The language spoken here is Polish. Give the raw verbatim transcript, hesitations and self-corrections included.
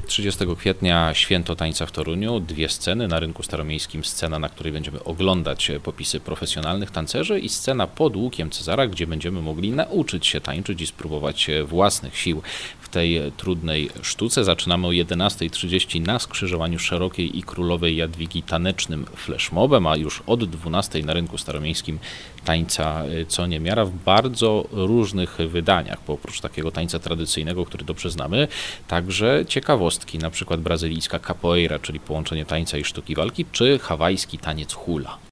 trzydziestego kwietnia święto tańca w Toruniu, dwie sceny na rynku staromiejskim, scena, na której będziemy oglądać popisy profesjonalnych tancerzy i scena pod Łukiem Cezara, gdzie będziemy mogli nauczyć się tańczyć i spróbować własnych sił w tej trudnej sztuce. Zaczynamy o jedenasta trzydzieści na skrzyżowaniu Szerokiej i Królowej Jadwigi tanecznym flashmobem, a już od dwunastej na rynku staromiejskim tańca co niemiara w bardzo różnych wydaniach, bo oprócz takiego tańca tradycyjnego, który dobrze znamy, także ciekawostki, na przykład brazylijska capoeira, czyli połączenie tańca i sztuki walki, czy hawajski taniec hula.